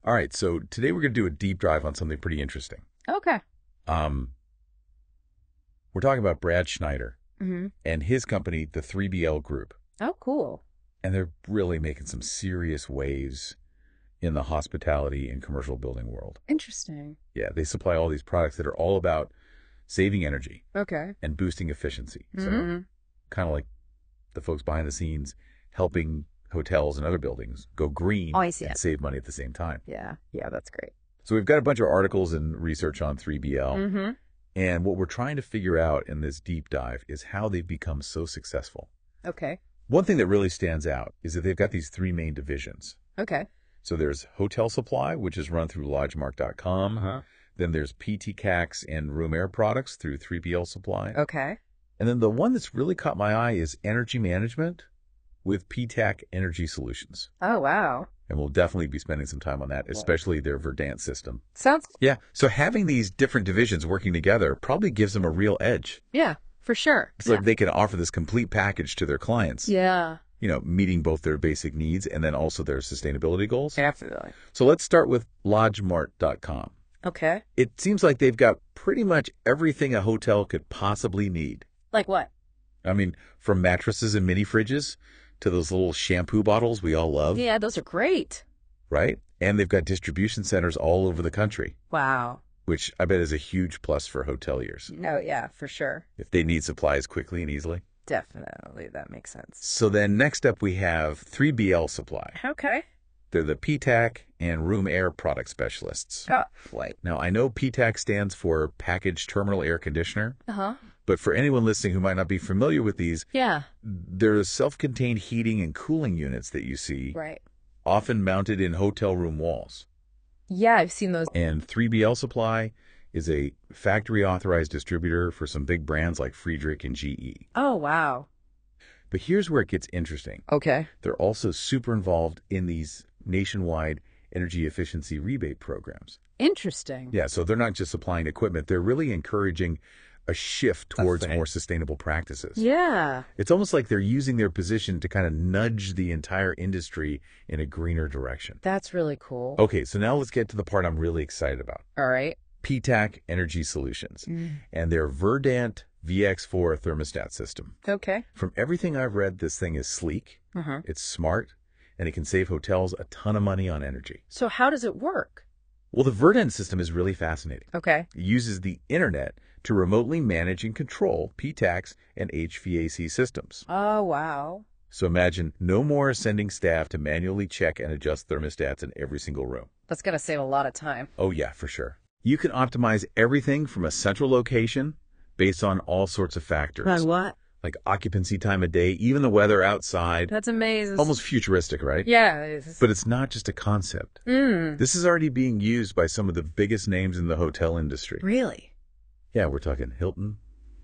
All right, so today we're going to do a deep dive on something pretty interesting. Okay. Um, we're talking about Brad Schneider Mm-hmm. and his company, the 3BL Group. Oh, cool. And they're really making some serious waves in the hospitality and commercial building world. Interesting. Yeah, they supply all these products that are all about saving energy Okay. and boosting efficiency. So Mm-hmm. kind of like the folks behind the scenes helping hotels and other buildings go green Oh, I see and it. save money at the same time. Yeah. Yeah, that's great. So we've got a bunch of articles and research on 3BL. Mm-hmm. And what we're trying to figure out in this deep dive is how they've become so successful. Okay. One thing that really stands out is that they've got these three main divisions. Okay. So there's hotel supply, which is run through LodgeMark.com. Uh-huh. Then there's PTCAX and room air products through 3BL Supply. Okay. And then the one that's really caught my eye is energy management with PTAC Energy Solutions. Oh, wow. And we'll definitely be spending some time on that, especially their Verdant system. Sounds, Yeah, so having these different divisions working together probably gives them a real edge. yeah, for sure. It's like they can offer this complete package to their clients, Yeah. meeting both their basic needs and then also their sustainability goals. Definitely. So let's start with LodgeMart.com. Okay. It seems like they've got pretty much everything a hotel could possibly need. Like what? I mean, from mattresses and mini fridges to those little shampoo bottles we all love, Yeah, those are great. right? And they've got distribution centers all over the country, Wow. which I bet is a huge plus for hoteliers No, yeah, for sure. if they need supplies quickly and easily. Definitely. That makes sense. So then next up we have 3BL Supply. Okay. They're the PTAC and room air product specialists. Oh, wait. Now, I know PTAC stands for Packaged Terminal Air Conditioner, Uh-huh. but for anyone listening who might not be familiar with these, Yeah. they're self-contained heating and cooling units that you see, Right. often mounted in hotel room walls. Yeah, I've seen those. And 3BL Supply is a factory-authorized distributor for some big brands like Friedrich and GE. Oh, wow. But here's where it gets interesting. Okay. They're also super involved in these nationwide energy efficiency rebate programs. Interesting. Yeah, so they're not just supplying equipment, they're really encouraging a shift towards more sustainable practices. Yeah. It's almost like they're using their position to kind of nudge the entire industry in a greener direction. That's really cool. Okay, so now let's get to the part I'm really excited about. All right. PTAC Energy Solutions and their Verdant VX4 thermostat system. Okay. From everything I've read, this thing is sleek, Uh-huh. it's smart, and it can save hotels a ton of money on energy. So how does it work? Well, the Verdant system is really fascinating. Okay. It uses the internet to remotely manage and control PTACs and HVAC systems. Oh, wow. So imagine no more sending staff to manually check and adjust thermostats in every single room. That's going to save a lot of time. Oh yeah, for sure. You can optimize everything from a central location based on all sorts of factors. what? Like occupancy time of day, even the weather outside. That's amazing. Almost futuristic, right? Yeah. It's... But it's not just a concept. This is already being used by some of the biggest names in the hotel industry. Really? Yeah, we're talking Hilton,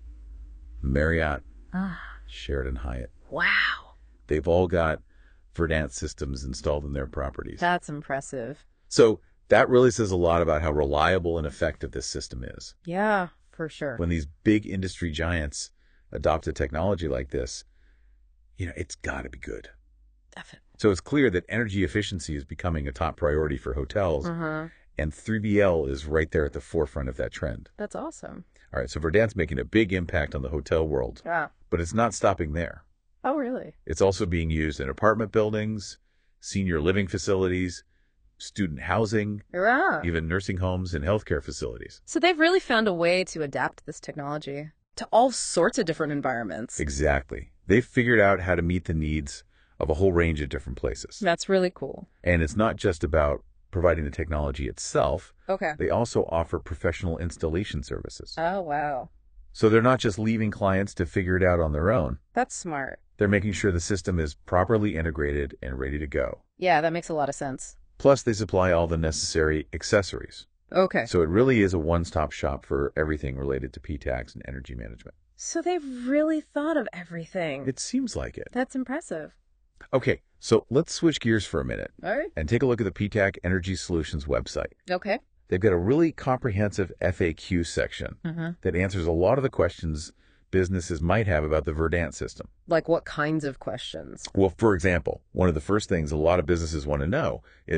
Marriott, Ah. Sheraton Hyatt. Wow. They've all got Verdant systems installed in their properties. That's impressive. So that really says a lot about how reliable and effective this system is. Yeah, for sure. When these big industry giants adopt a technology like this, it's got to be good. Definitely. So it's clear that energy efficiency is becoming a top priority for hotels, and 3BL is right there at the forefront of that trend. That's awesome. All right, so Verdant's making a big impact on the hotel world, Yeah. but it's not stopping there. Oh, really? It's also being used in apartment buildings, senior living facilities, student housing, Yeah. even nursing homes and healthcare facilities. So they've really found a way to adapt this technology to all sorts of different environments. Exactly. They've figured out how to meet the needs of a whole range of different places. That's really cool. And it's not just about providing the technology itself. Okay. They also offer professional installation services. Oh, wow. So they're not just leaving clients to figure it out on their own. That's smart. They're making sure the system is properly integrated and ready to go. Yeah, that makes a lot of sense. Plus, they supply all the necessary accessories. Okay. So it really is a one-stop shop for everything related to PTACs and energy management. So they've really thought of everything. It seems like it. That's impressive. Okay, so let's switch gears for a minute All right. and take a look at the PTAC Energy Solutions website. Okay. They've got a really comprehensive FAQ section that answers a lot of the questions businesses might have about the Verdant system. Like what kinds of questions? Well, for example, one of the first things a lot of businesses want to know is, Yeah.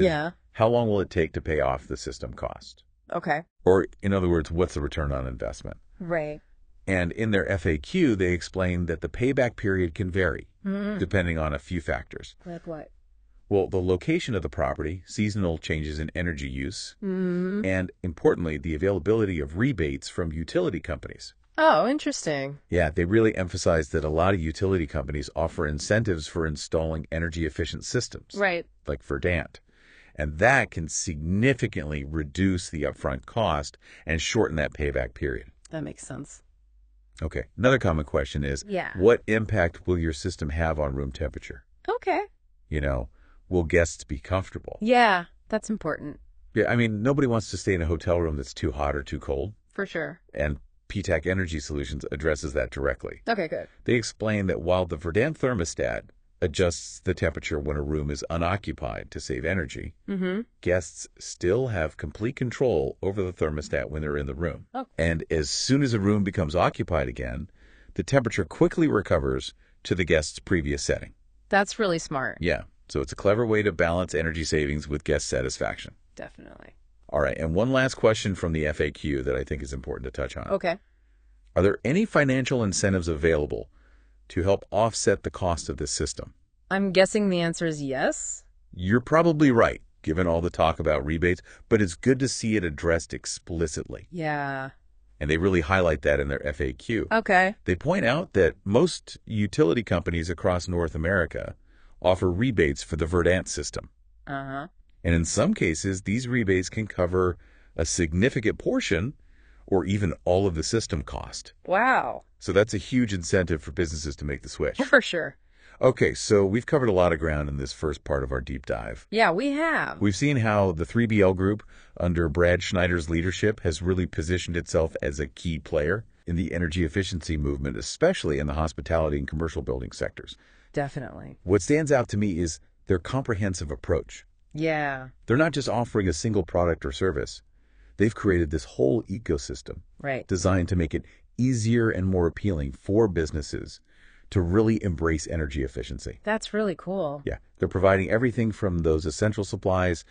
how long will it take to pay off the system cost? Okay. Or, in other words, what's the return on investment? Right. And in their FAQ, they explain that the payback period can vary, depending on a few factors. Like what? Well, the location of the property, seasonal changes in energy use, and, importantly, the availability of rebates from utility companies. Oh, interesting. Yeah, they really emphasize that a lot of utility companies offer incentives for installing energy-efficient systems, Right. like Verdant. And that can significantly reduce the upfront cost and shorten that payback period. That makes sense. Okay, another common question is, Yeah. what impact will your system have on room temperature? Okay. You know, will guests be comfortable? Yeah, that's important. Yeah, I mean, nobody wants to stay in a hotel room that's too hot or too cold, For sure. and PTAC Energy Solutions addresses that directly. Okay, good. They explain that while the Verdant thermostat adjusts the temperature when a room is unoccupied to save energy, guests still have complete control over the thermostat when they're in the room. Oh. And as soon as a room becomes occupied again, the temperature quickly recovers to the guest's previous setting. That's really smart. Yeah, so it's a clever way to balance energy savings with guest satisfaction. Definitely. All right, and one last question from the FAQ that I think is important to touch on. Okay. Are there any financial incentives available to help offset the cost of this system? I'm guessing the answer is yes. You're probably right, given all the talk about rebates, but it's good to see it addressed explicitly. Yeah. And they really highlight that in their FAQ. Okay. They point out that most utility companies across North America offer rebates for the Verdant system. Uh-huh. And in some cases, these rebates can cover a significant portion or even all of the system cost. Wow. So that's a huge incentive for businesses to make the switch. For sure. Okay, so we've covered a lot of ground in this first part of our deep dive. Yeah, we have. We've seen how the 3BL Group, under Brad Schneider's leadership, has really positioned itself as a key player in the energy efficiency movement, especially in the hospitality and commercial building sectors. Definitely. What stands out to me is their comprehensive approach. Yeah. They're not just offering a single product or service. They've created this whole ecosystem Right. designed to make it easier and more appealing for businesses to really embrace energy efficiency. That's really cool. Yeah, they're providing everything from those essential supplies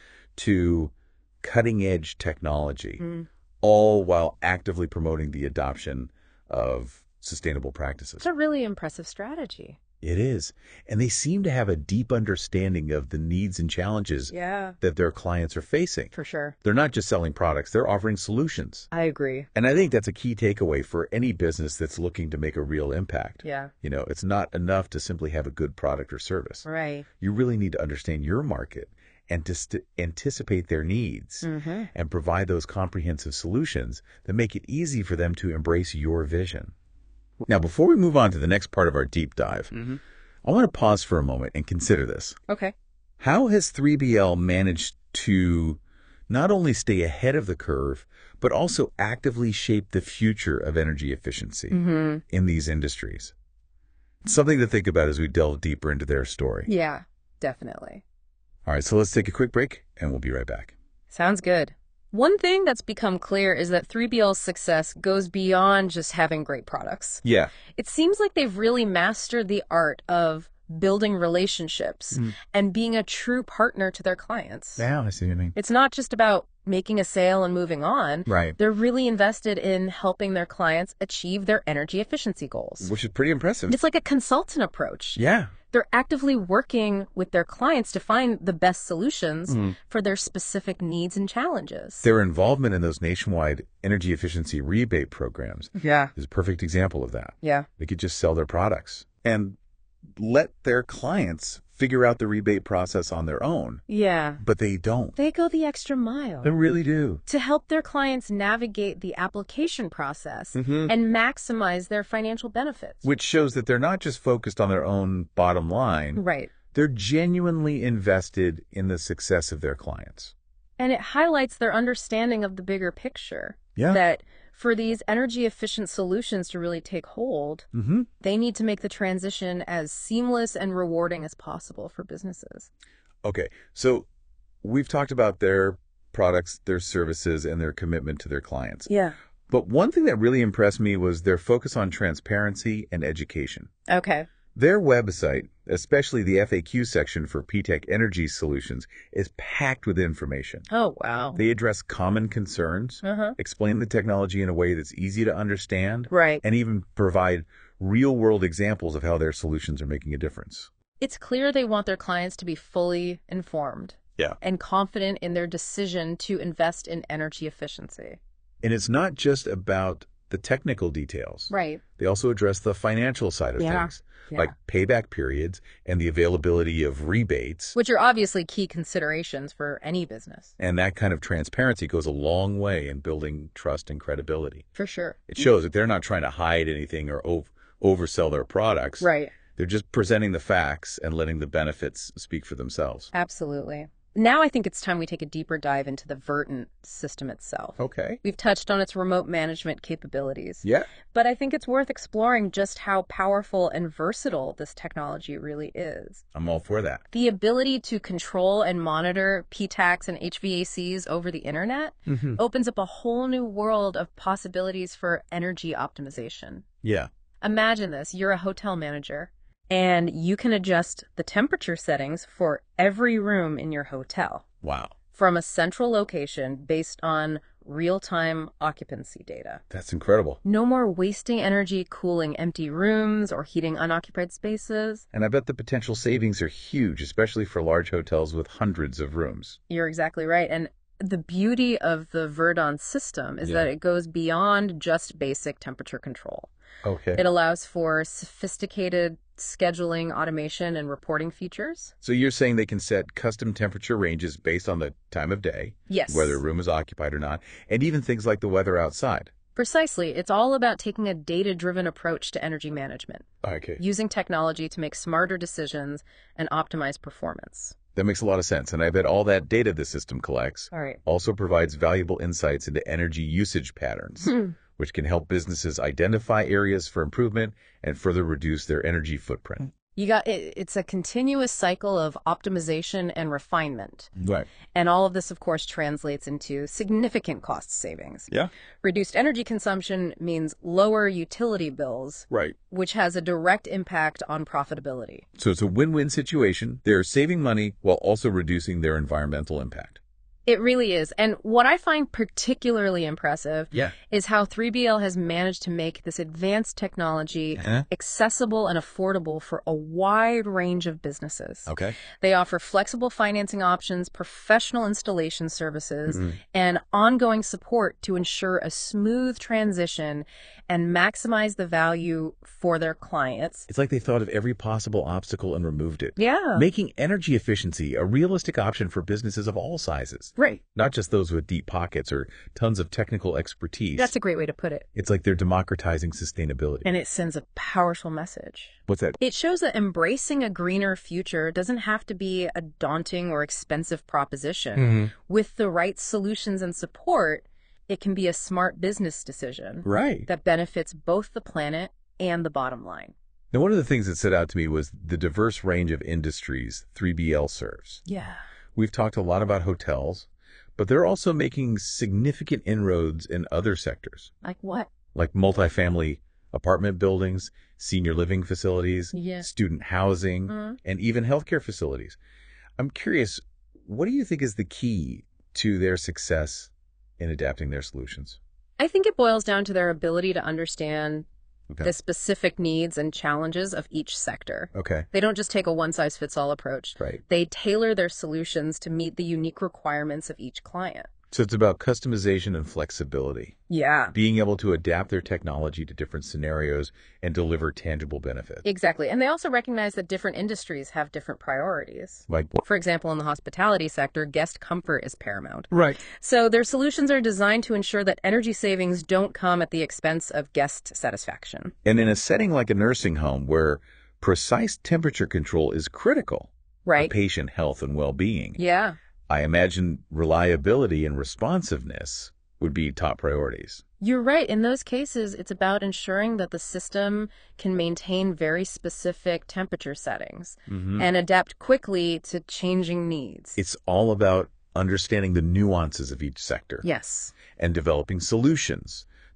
to cutting-edge technology, all while actively promoting the adoption of sustainable practices. It's a really impressive strategy. It is. And they seem to have a deep understanding of the needs and challenges Yeah. that their clients are facing. For sure. They're not just selling products, they're offering solutions. I agree. And I think that's a key takeaway for any business that's looking to make a real impact. Yeah. You know, it's not enough to simply have a good product or service. Right. You really need to understand your market and to anticipate their needs and provide those comprehensive solutions that make it easy for them to embrace your vision. Now, before we move on to the next part of our deep dive, I want to pause for a moment and consider this. Okay. How has 3BL managed to not only stay ahead of the curve, but also actively shape the future of energy efficiency in these industries? It's something to think about as we delve deeper into their story. Yeah, definitely. All right, so let's take a quick break, and we'll be right back. Sounds good. One thing that's become clear is that 3BL's success goes beyond just having great products. Yeah. It seems like they've really mastered the art of building relationships and being a true partner to their clients. Yeah, I see what you mean. It's not just about making a sale and moving on. Right. They're really invested in helping their clients achieve their energy efficiency goals. Which is pretty impressive. It's like a consultant approach. Yeah. They're actively working with their clients to find the best solutions for their specific needs and challenges. Their involvement in those nationwide energy efficiency rebate programs is a perfect example of that. Yeah. They could just sell their products and let their clients figure out the rebate process on their own. Yeah. But they don't. They go the extra mile They really do. to help their clients navigate the application process and maximize their financial benefits. Which shows that they're not just focused on their own bottom line. Right. They're genuinely invested in the success of their clients. And it highlights their understanding of the bigger picture. Yeah. That for these energy efficient solutions to really take hold, they need to make the transition as seamless and rewarding as possible for businesses. Okay, so we've talked about their products, their services, and their commitment to their clients. Yeah. But one thing that really impressed me was their focus on transparency and education. Okay. Their website, especially the FAQ section for P-TECH Energy Solutions, is packed with information. Oh, wow. They address common concerns, explain the technology in a way that's easy to understand, Right. and even provide real-world examples of how their solutions are making a difference. It's clear they want their clients to be fully informed. Yeah. And confident in their decision to invest in energy efficiency. And it's not just about the technical details. Right. They also address the financial side of things, like payback periods and the availability of rebates. Which are obviously key considerations for any business. And that kind of transparency goes a long way in building trust and credibility. For sure. It shows that they're not trying to hide anything or oversell their products. Right. They're just presenting the facts and letting the benefits speak for themselves. Absolutely. Now I think it's time we take a deeper dive into the Verdant system itself. Okay. We've touched on its remote management capabilities. Yeah. But I think it's worth exploring just how powerful and versatile this technology really is. I'm all for that. The ability to control and monitor PTACs and HVACs over the internet opens up a whole new world of possibilities for energy optimization. Yeah. Imagine this. You're a hotel manager, and you can adjust the temperature settings for every room in your hotel. Wow. From a central location based on real-time occupancy data. That's incredible. No more wasting energy cooling empty rooms or heating unoccupied spaces. And I bet the potential savings are huge, especially for large hotels with hundreds of rooms. You're exactly right. And the beauty of the Verdant system is that it goes beyond just basic temperature control. Okay. It allows for sophisticated scheduling, automation, and reporting features. So you're saying they can set custom temperature ranges based on the time of day, Yes. whether a room is occupied or not, and even things like the weather outside. Precisely. It's all about taking a data-driven approach to energy management, Okay. using technology to make smarter decisions and optimize performance. That makes a lot of sense, and I bet all that data the system collects All right. also provides valuable insights into energy usage patterns, which can help businesses identify areas for improvement and further reduce their energy footprint. It's a continuous cycle of optimization and refinement. Right. And all of this, of course, translates into significant cost savings. Yeah. Reduced energy consumption means lower utility bills, Right. which has a direct impact on profitability. So it's a win-win situation. They're saving money while also reducing their environmental impact. It really is. And what I find particularly impressive is how 3BL has managed to make this advanced technology accessible and affordable for a wide range of businesses. Okay. They offer flexible financing options, professional installation services, and ongoing support to ensure a smooth transition and maximize the value for their clients. It's like they thought of every possible obstacle and removed it. Yeah. Making energy efficiency a realistic option for businesses of all sizes. Right. Not just those with deep pockets or tons of technical expertise. That's a great way to put it. It's like they're democratizing sustainability. And it sends a powerful message. What's that? It shows that embracing a greener future doesn't have to be a daunting or expensive proposition. With the right solutions and support, it can be a smart business decision Right. that benefits both the planet and the bottom line. Now, one of the things that stood out to me was the diverse range of industries 3BL serves. Yeah. We've talked a lot about hotels, but they're also making significant inroads in other sectors, Like what? like multifamily apartment buildings, senior living facilities, Yeah. student housing, and even healthcare facilities. I'm curious, what do you think is the key to their success in adapting their solutions? I think it boils down to their ability to understand Okay. the specific needs and challenges of each sector. Okay. They don't just take a one-size-fits-all approach. Right. They tailor their solutions to meet the unique requirements of each client. So it's about customization and flexibility, Yeah. being able to adapt their technology to different scenarios and deliver tangible benefits. Exactly. And they also recognize that different industries have different priorities. Like, For example, in the hospitality sector, guest comfort is paramount. right. So their solutions are designed to ensure that energy savings don't come at the expense of guest satisfaction. And in a setting like a nursing home where precise temperature control is critical for Right? patient health and well-being, Yeah. I imagine reliability and responsiveness would be top priorities. You're right. In those cases, it's about ensuring that the system can maintain very specific temperature settings and adapt quickly to changing needs. It's all about understanding the nuances of each sector Yes. and developing solutions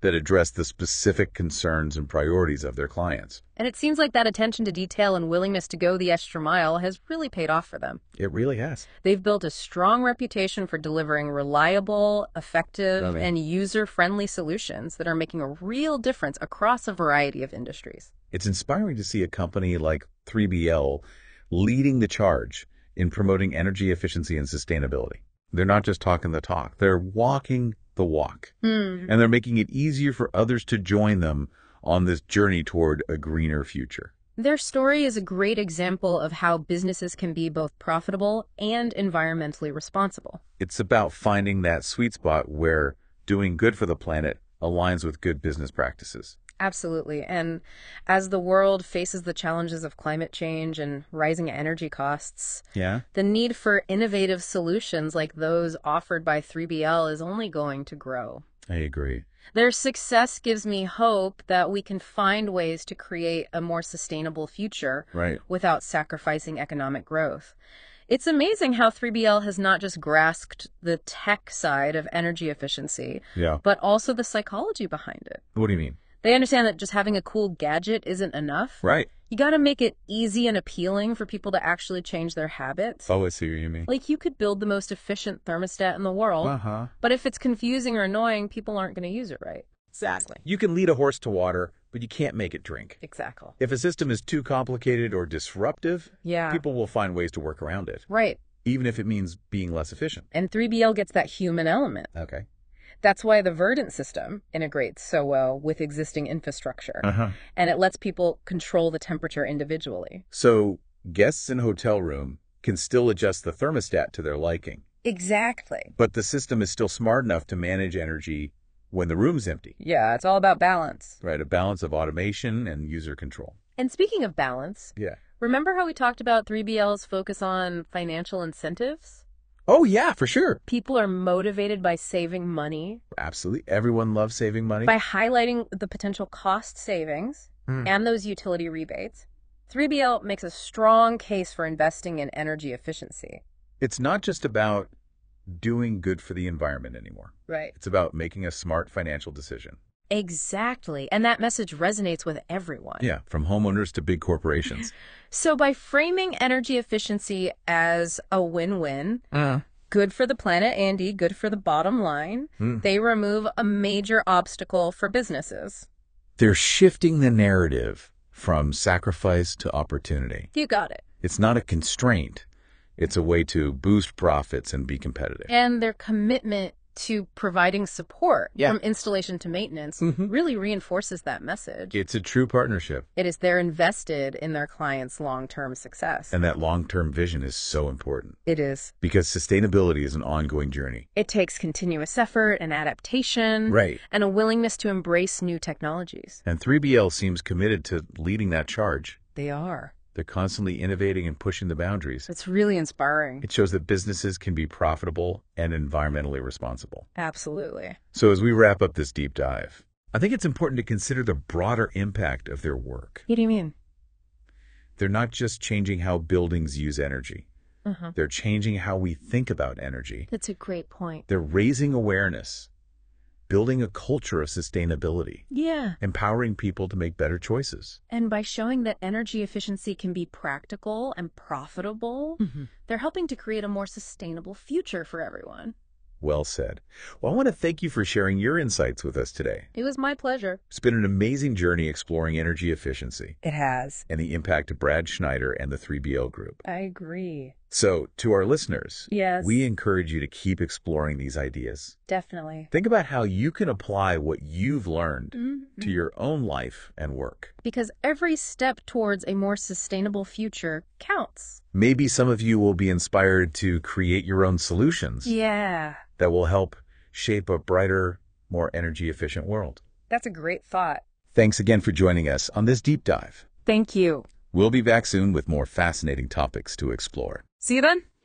that address the specific concerns and priorities of their clients. And it seems like that attention to detail and willingness to go the extra mile has really paid off for them. It really has. They've built a strong reputation for delivering reliable, effective, and user-friendly solutions that are making a real difference across a variety of industries. It's inspiring to see a company like 3BL leading the charge in promoting energy efficiency and sustainability. They're not just talking the talk, they're walking the walk. And they're making it easier for others to join them on this journey toward a greener future. Their story is a great example of how businesses can be both profitable and environmentally responsible. It's about finding that sweet spot where doing good for the planet aligns with good business practices. Absolutely. And as the world faces the challenges of climate change and rising energy costs, the need for innovative solutions like those offered by 3BL is only going to grow. I agree. Their success gives me hope that we can find ways to create a more sustainable future without sacrificing economic growth. It's amazing how 3BL has not just grasped the tech side of energy efficiency, but also the psychology behind it. What do you mean? They understand that just having a cool gadget isn't enough. Right. You got to make it easy and appealing for people to actually change their habits. Oh, I see what you mean. Like, you could build the most efficient thermostat in the world, but if it's confusing or annoying, people aren't going to use it right. Exactly. You can lead a horse to water, but you can't make it drink. Exactly. If a system is too complicated or disruptive, Yeah. people will find ways to work around it, Right. even if it means being less efficient. And 3BL gets that human element. Okay. That's why the Verdant system integrates so well with existing infrastructure. And it lets people control the temperature individually. So guests in a hotel room can still adjust the thermostat to their liking, Exactly. but the system is still smart enough to manage energy when the room's empty. Yeah, it's all about balance. Right, a balance of automation and user control. And speaking of balance, Yeah. remember how we talked about 3BL's focus on financial incentives? Oh, yeah, for sure. People are motivated by saving money, Absolutely. Everyone loves saving money. by highlighting the potential cost savings and those utility rebates. 3BL makes a strong case for investing in energy efficiency. It's not just about doing good for the environment anymore. Right. It's about making a smart financial decision. Exactly. And that message resonates with everyone. Yeah, from homeowners to big corporations. So by framing energy efficiency as a win-win, good for the planet, Andy, good for the bottom line, they remove a major obstacle for businesses. They're shifting the narrative from sacrifice to opportunity. You got it. It's not a constraint. It's a way to boost profits and be competitive. And their commitment to providing support from installation to maintenance really reinforces that message. It's a true partnership. It is they're invested in their clients' long-term success. And that long-term vision is so important It is. because sustainability is an ongoing journey. It takes continuous effort and adaptation Right. and a willingness to embrace new technologies. And 3BL seems committed to leading that charge. They are. They're constantly innovating and pushing the boundaries. It's really inspiring. It shows that businesses can be profitable and environmentally responsible. Absolutely. So as we wrap up this deep dive, I think it's important to consider the broader impact of their work. What do you mean? They're not just changing how buildings use energy. They're changing how we think about energy. That's a great point. They're raising awareness, building a culture of sustainability, Yeah. empowering people to make better choices. And by showing that energy efficiency can be practical and profitable, they're helping to create a more sustainable future for everyone. Well said. Well, I want to thank you for sharing your insights with us today. It was my pleasure. It's been an amazing journey exploring energy efficiency It has. and the impact of Brad Schneider and the 3BL Group. I agree. So, to our listeners, Yes. we encourage you to keep exploring these ideas. Definitely. Think about how you can apply what you've learned to your own life and work. Because every step towards a more sustainable future counts. Maybe some of you will be inspired to create your own solutions Yeah. that will help shape a brighter, more energy-efficient world. That's a great thought. Thanks again for joining us on this deep dive. Thank you. We'll be back soon with more fascinating topics to explore. See you then.